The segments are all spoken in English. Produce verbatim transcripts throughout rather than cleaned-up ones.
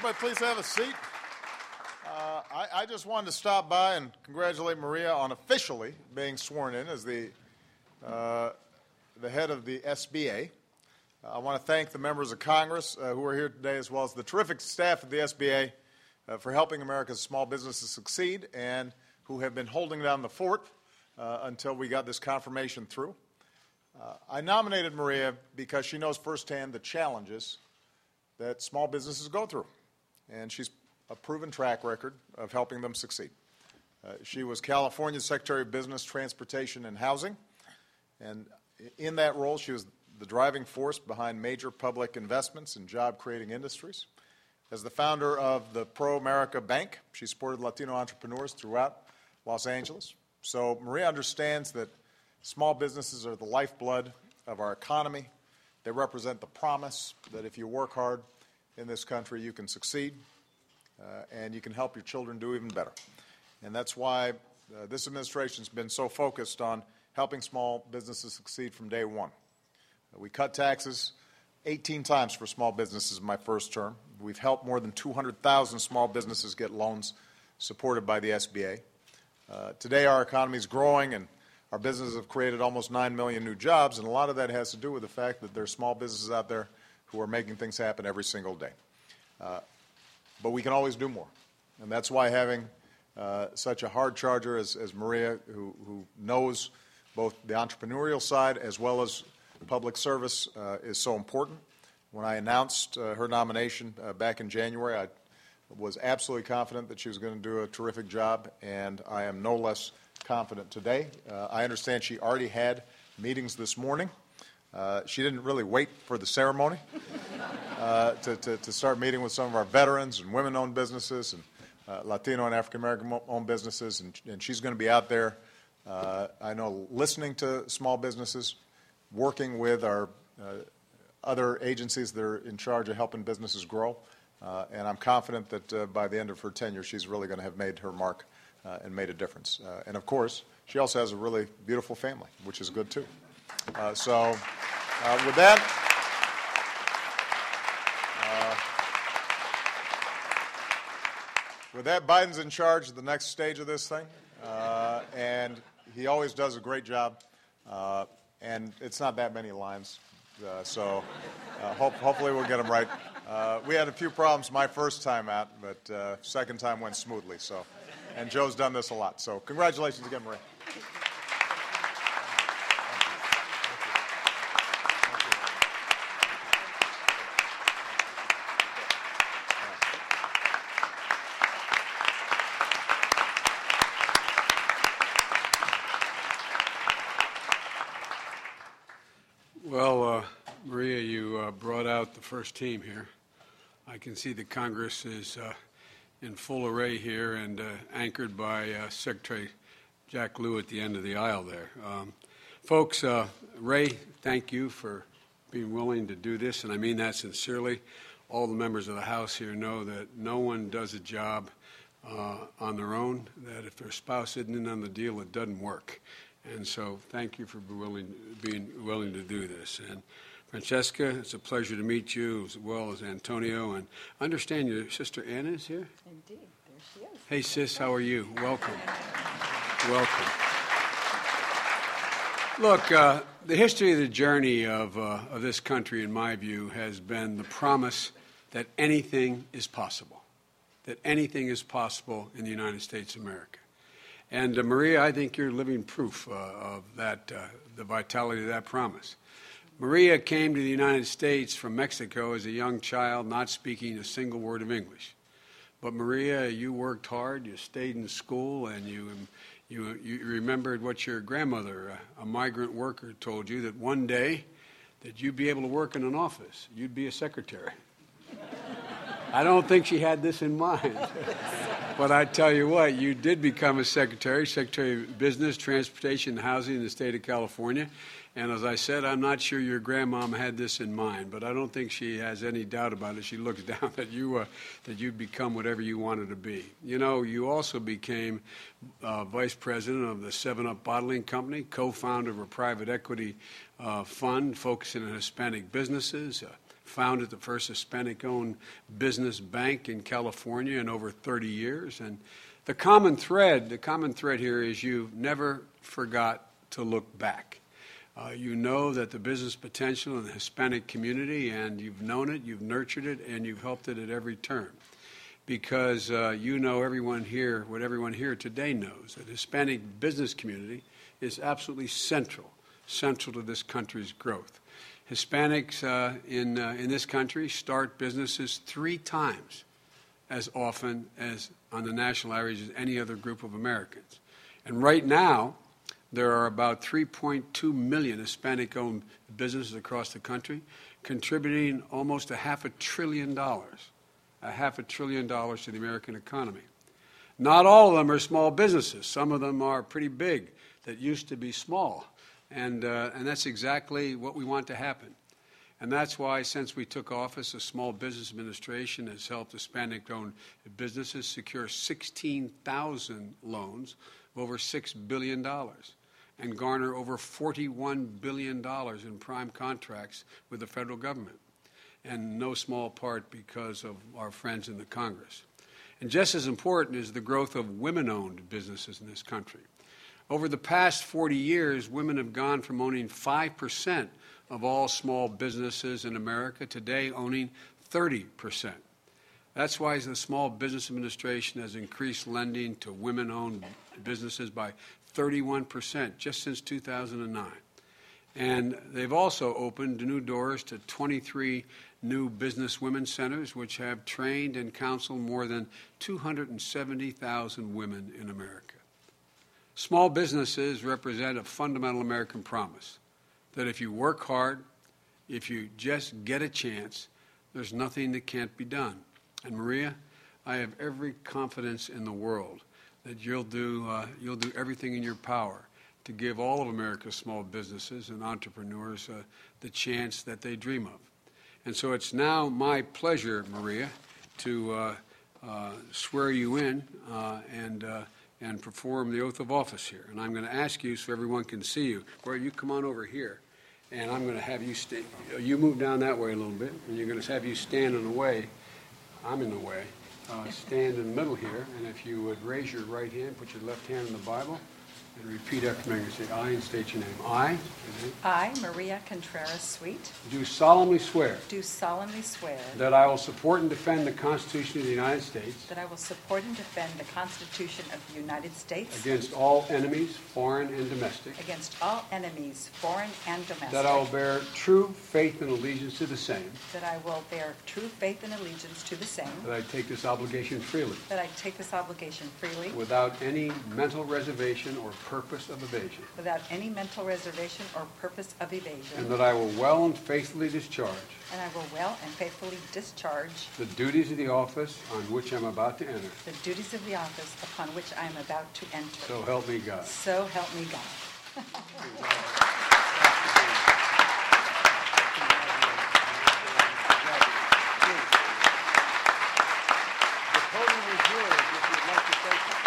Everybody, please have a seat. Uh, I, I just wanted to stop by and congratulate Maria on officially being sworn in as the uh, the head of the S B A. Uh, I want to thank the members of Congress uh, who are here today, as well as the terrific staff of the S B A uh, for helping America's small businesses succeed and who have been holding down the fort uh, until we got this confirmation through. Uh, I nominated Maria because she knows firsthand the challenges that small businesses go through, and she's a proven track record of helping them succeed. Uh, she was California's Secretary of Business, Transportation, and Housing, and in that role, she was the driving force behind major public investments in job-creating industries. As the founder of the Pro-America Bank, she supported Latino entrepreneurs throughout Los Angeles. So Maria understands that small businesses are the lifeblood of our economy. They represent the promise that if you work hard in this country, you can succeed, uh, and you can help your children do even better. And that's why uh, this administration has been so focused on helping small businesses succeed from day one. Uh, we cut taxes eighteen times for small businesses in my first term. We've helped more than two hundred thousand small businesses get loans supported by the S B A. Uh, today, our economy is growing, and our businesses have created almost nine million new jobs, and a lot of that has to do with the fact that there are small businesses out there who are making things happen every single day. Uh, but we can always do more, and that's why having uh, such a hard charger as, as Maria, who, who knows both the entrepreneurial side as well as public service, uh, is so important. When I announced uh, her nomination uh, back in January, I was absolutely confident that she was going to do a terrific job, and I am no less confident today. Uh, I understand she already had meetings this morning. Uh, she didn't really wait for the ceremony uh, to, to, to start meeting with some of our veterans and women-owned businesses and uh, Latino and African-American-owned businesses, and, and she's going to be out there, uh, I know, listening to small businesses, working with our uh, other agencies that are in charge of helping businesses grow, uh, and I'm confident that uh, by the end of her tenure, she's really going to have made her mark uh, and made a difference. Uh, and, of course, she also has a really beautiful family, which is good, too. Uh, so, uh, with that, uh, with that, Biden's in charge of the next stage of this thing, uh, and he always does a great job. Uh, and it's not that many lines, uh, so uh, hope, hopefully we'll get them right. Uh, we had a few problems my first time out, but uh, second time went smoothly. So, and Joe's done this a lot. So, congratulations again, Maria. Well, uh, Maria, you uh, brought out the first team here. I can see that Congress is uh, in full array here and uh, anchored by uh, Secretary Jack Lew at the end of the aisle there. Um, folks, uh, Ray, thank you for being willing to do this, and I mean that sincerely. All the members of the House here know that no one does a job uh, on their own, that if their spouse isn't in on the deal, it doesn't work. And so thank you for willing, being willing to do this. And Francesca, it's a pleasure to meet you, as well as Antonio. And I understand your sister Anna is here? Indeed. There she is. Hey, sis, how are you? Welcome. Welcome. Look, uh, the history of the journey of, uh, of this country, in my view, has been the promise that anything is possible, that anything is possible in the United States of America. And, uh, Maria, I think you're living proof uh, of that, uh, the vitality of that promise. Maria came to the United States from Mexico as a young child, not speaking a single word of English. But, Maria, you worked hard, you stayed in school, and you, you, you remembered what your grandmother, a migrant worker, told you, that one day that you'd be able to work in an office. You'd be a secretary. I don't think she had this in mind. But I tell you what, you did become a secretary, Secretary of Business, Transportation, and Housing in the state of California. And as I said, I'm not sure your grandmom had this in mind, but I don't think she has any doubt about it. She looks down that you uh, that you'd become whatever you wanted to be. You know, you also became uh, vice president of the seven up Bottling Company, co-founder of a private equity uh, fund focusing on Hispanic businesses, uh, founded the first Hispanic-owned business bank in California in over thirty years. And the common thread, the common thread here is you never forgot to look back. Uh, you know that the business potential in the Hispanic community, and you've known it, you've nurtured it, and you've helped it at every turn. Because uh, you know everyone here, what everyone here today knows, that the Hispanic business community is absolutely central, central to this country's growth. Hispanics uh, in, uh, in this country start businesses three times as often as on the national average as any other group of Americans. And right now, there are about three point two million Hispanic-owned businesses across the country, contributing almost a half a trillion dollars, a half a trillion dollars to the American economy. Not all of them are small businesses. Some of them are pretty big that used to be small, and, uh, and that's exactly what we want to happen. And that's why, since we took office, the Small Business Administration has helped Hispanic-owned businesses secure sixteen thousand loans of over six billion dollars. And garner over forty-one billion dollars in prime contracts with the federal government, and no small part because of our friends in the Congress. And just as important is the growth of women-owned businesses in this country. Over the past forty years, women have gone from owning five percent of all small businesses in America, today owning thirty percent. That's why the Small Business Administration has increased lending to women-owned businesses by thirty-one percent just since two thousand nine. And they've also opened new doors to twenty-three new business women's centers, which have trained and counseled more than two hundred seventy thousand women in America. Small businesses represent a fundamental American promise that if you work hard, if you just get a chance, there's nothing that can't be done. And Maria, I have every confidence in the world that you'll do, uh, you'll do everything in your power to give all of America's small businesses and entrepreneurs uh, the chance that they dream of. And so it's now my pleasure, Maria, to uh, uh, swear you in uh, and, uh, and perform the oath of office here. And I'm going to ask you, so everyone can see you, Maria, you come on over here, and I'm going to have you stay. You move down that way a little bit, and you're going to have you stand in the way. I'm in the way. Uh, stand in the middle here, and if you would raise your right hand, put your left hand in the Bible, and repeat after me. Say I and state your name. I. I, Maria Contreras-Sweet, Do solemnly swear do solemnly swear that I will support and defend the Constitution of the United States that I will support and defend the Constitution of the United States against all enemies, foreign and domestic, against all enemies, foreign and domestic, that I will bear true faith and allegiance to the same, that I will bear true faith and allegiance to the same, that I take this obligation freely, that I take this obligation freely, without any mental reservation or purpose of evasion, without any mental reservation or purpose of evasion, and that I will well and faithfully discharge and I will well and faithfully discharge the duties of the office on which I'm about to enter. the duties of the office upon which I am about to enter. So help me God. So help me God. The podium is yours if you'd like to say something.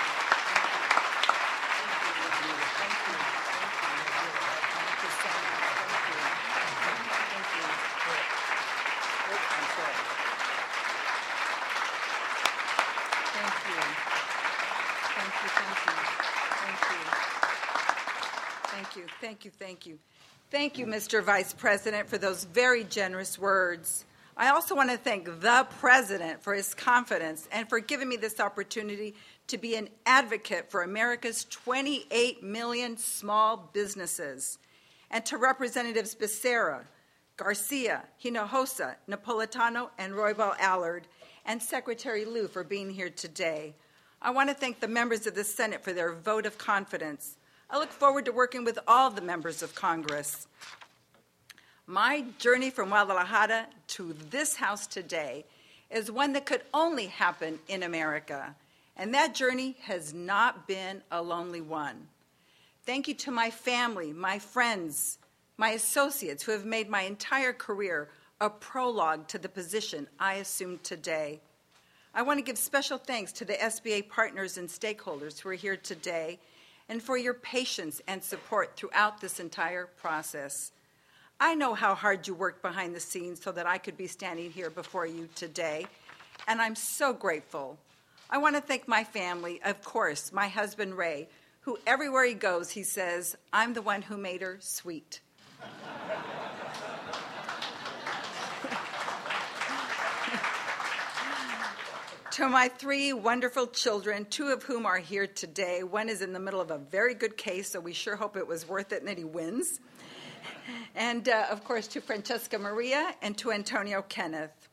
Thank you, thank you, thank you. Thank you, Mister Vice President, for those very generous words. I also want to thank the President for his confidence and for giving me this opportunity to be an advocate for America's twenty-eight million small businesses, and to Representatives Becerra, Garcia, Hinojosa, Napolitano, and Roybal Allard, and Secretary Lieu for being here today. I want to thank the members of the Senate for their vote of confidence. I look forward to working with all the members of Congress. My journey from Guadalajara to this House today is one that could only happen in America, and that journey has not been a lonely one. Thank you to my family, my friends, my associates who have made my entire career a prologue to the position I assume today. I want to give special thanks to the S B A partners and stakeholders who are here today and for your patience and support throughout this entire process. I know how hard you worked behind the scenes so that I could be standing here before you today, and I'm so grateful. I want to thank my family, of course, my husband Ray, who everywhere he goes, he says, "I'm the one who made her sweet." To my three wonderful children, two of whom are here today. One is in the middle of a very good case, so we sure hope it was worth it and that he wins. And, uh, of course, to Francesca Maria and to Antonio Kenneth.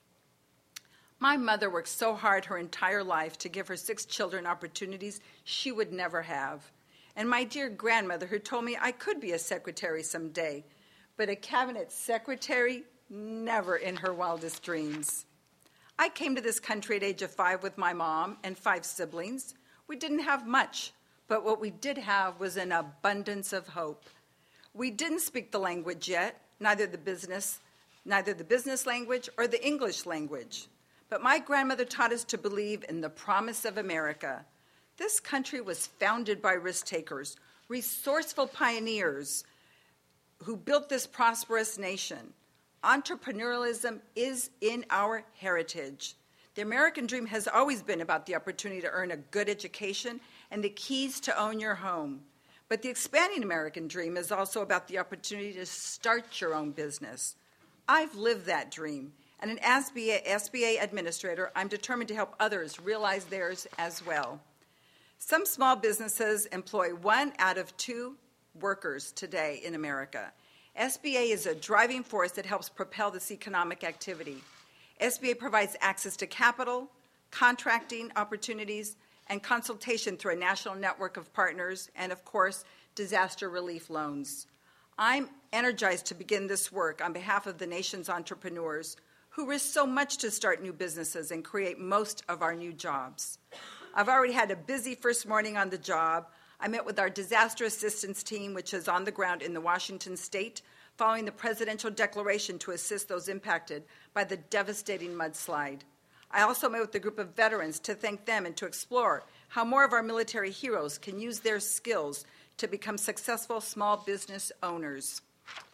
My mother worked so hard her entire life to give her six children opportunities she would never have. And my dear grandmother, who told me I could be a secretary someday, but a cabinet secretary, never in her wildest dreams. I came to this country at age of five with my mom and five siblings. We didn't have much, but what we did have was an abundance of hope. We didn't speak the language yet, neither the business, neither the business language or the English language. But my grandmother taught us to believe in the promise of America. This country was founded by risk takers, resourceful pioneers who built this prosperous nation. Entrepreneurialism is in our heritage. The American dream has always been about the opportunity to earn a good education and the keys to own your home. But the expanding American dream is also about the opportunity to start your own business. I've lived that dream, and an S B A, S B A administrator, I'm determined to help others realize theirs as well. Some small businesses employ one out of two workers today in America. S B A is a driving force that helps propel this economic activity. S B A provides access to capital, contracting opportunities, and consultation through a national network of partners, and of course, disaster relief loans. I'm energized to begin this work on behalf of the nation's entrepreneurs who risk so much to start new businesses and create most of our new jobs. I've already had a busy first morning on the job. I met with our disaster assistance team, which is on the ground in the Washington state, following the presidential declaration to assist those impacted by the devastating mudslide. I also met with a group of veterans to thank them and to explore how more of our military heroes can use their skills to become successful small business owners.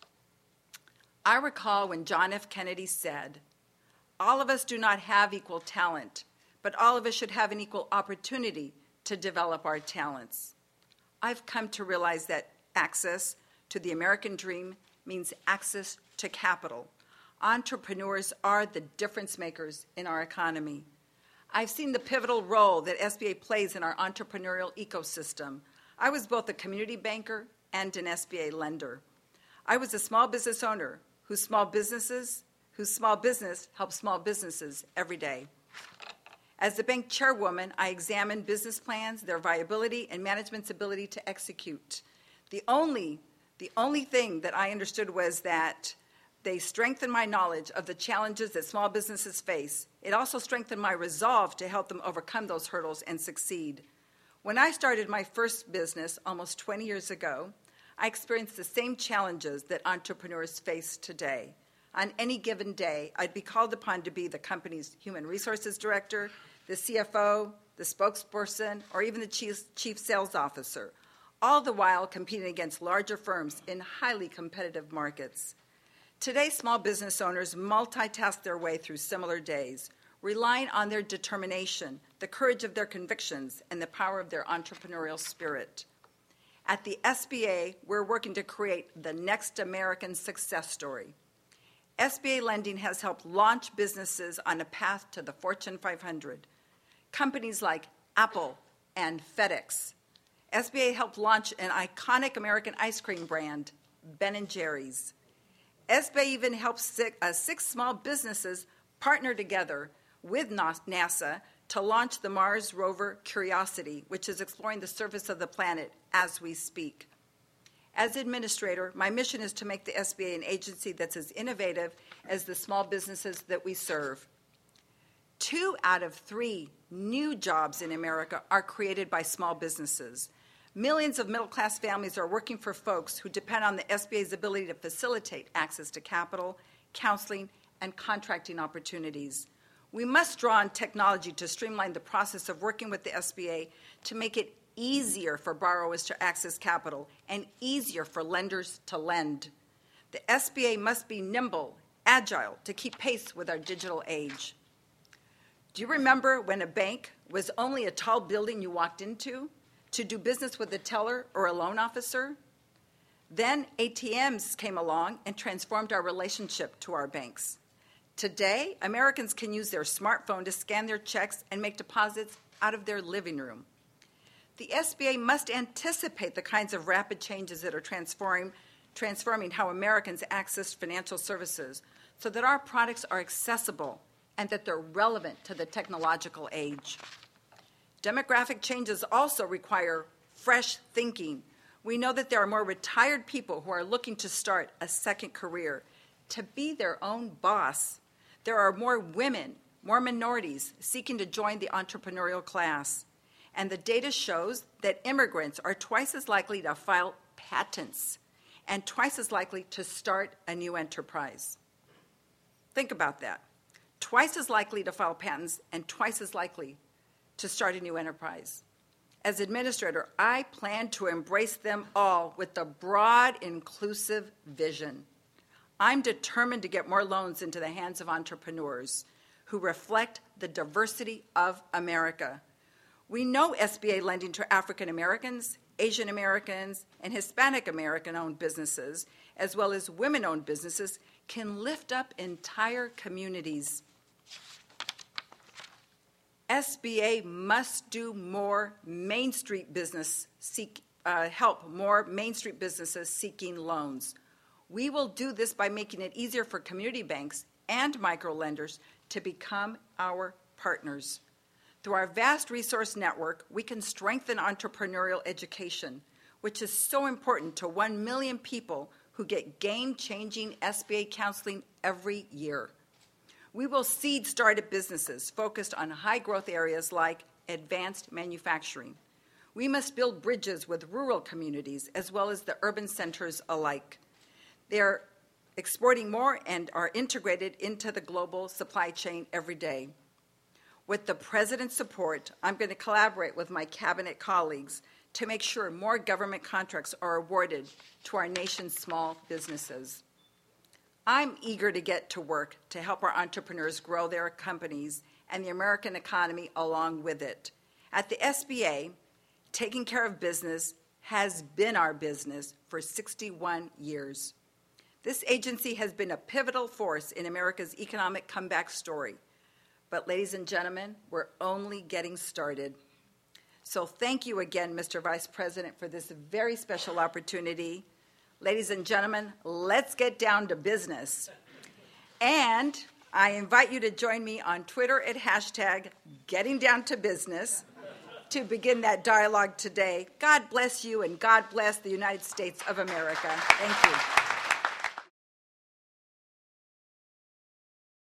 I recall when John F. Kennedy said, "All of us do not have equal talent, but all of us should have an equal opportunity to develop our talents." I've come to realize that access to the American dream means access to capital. Entrepreneurs are the difference makers in our economy. I've seen the pivotal role that S B A plays in our entrepreneurial ecosystem. I was both a community banker and an S B A lender. I was a small business owner whose small businesses, whose small business helps small businesses every day. As the bank chairwoman, I examined business plans, their viability, and management's ability to execute. The only, the only thing that I understood was that they strengthened my knowledge of the challenges that small businesses face. It also strengthened my resolve to help them overcome those hurdles and succeed. When I started my first business almost twenty years ago, I experienced the same challenges that entrepreneurs face today. On any given day, I'd be called upon to be the company's human resources director, the C F O, the spokesperson, or even the chief, chief sales officer, all the while competing against larger firms in highly competitive markets. Today, small business owners multitask their way through similar days, relying on their determination, the courage of their convictions, and the power of their entrepreneurial spirit. At the S B A, we're working to create the next American success story. S B A lending has helped launch businesses on a path to the Fortune five hundred. Companies like Apple and FedEx. S B A helped launch an iconic American ice cream brand, Ben and Jerry's. S B A even helped six, uh, six small businesses partner together with NASA to launch the Mars rover Curiosity, which is exploring the surface of the planet as we speak. As administrator, my mission is to make the S B A an agency that's as innovative as the small businesses that we serve. Two out of three new jobs in America are created by small businesses. Millions of middle-class families are working for folks who depend on the S B A's ability to facilitate access to capital, counseling, and contracting opportunities. We must draw on technology to streamline the process of working with the S B A to make it easier for borrowers to access capital and easier for lenders to lend. The S B A must be nimble, agile, to keep pace with our digital age. Do you remember when a bank was only a tall building you walked into to do business with a teller or a loan officer? Then A T Ms came along and transformed our relationship to our banks. Today, Americans can use their smartphone to scan their checks and make deposits out of their living room. The S B A must anticipate the kinds of rapid changes that are transforming, transforming how Americans access financial services so that our products are accessible and that they're relevant to the technological age. Demographic changes also require fresh thinking. We know that there are more retired people who are looking to start a second career, to be their own boss. There are more women, more minorities seeking to join the entrepreneurial class. And the data shows that immigrants are twice as likely to file patents and twice as likely to start a new enterprise. Think about that. Twice as likely to file patents and twice as likely to start a new enterprise. As administrator, I plan to embrace them all with a broad, inclusive vision. I'm determined to get more loans into the hands of entrepreneurs who reflect the diversity of America. We know S B A lending to African Americans, Asian Americans, and Hispanic American-owned businesses, as well as women-owned businesses, can lift up entire communities. S B A must do more Main Street business seek, uh, help more Main Street businesses seeking loans. We will do this by making it easier for community banks and microlenders to become our partners. Through our vast resource network, we can strengthen entrepreneurial education, which is so important to one million people who get game-changing S B A counseling every year. We will seed startup businesses focused on high-growth areas like advanced manufacturing. We must build bridges with rural communities as well as the urban centers alike. They're exporting more and are integrated into the global supply chain every day. With the President's support, I'm going to collaborate with my cabinet colleagues to make sure more government contracts are awarded to our nation's small businesses. I'm eager to get to work to help our entrepreneurs grow their companies and the American economy along with it. At the S B A, taking care of business has been our business for sixty-one years. This agency has been a pivotal force in America's economic comeback story. But ladies and gentlemen, we're only getting started. So thank you again, Mister Vice President, for this very special opportunity. Ladies and gentlemen, let's get down to business. And I invite you to join me on Twitter at hashtag Getting Down to Business to begin that dialogue today. God bless you, and God bless the United States of America. Thank you.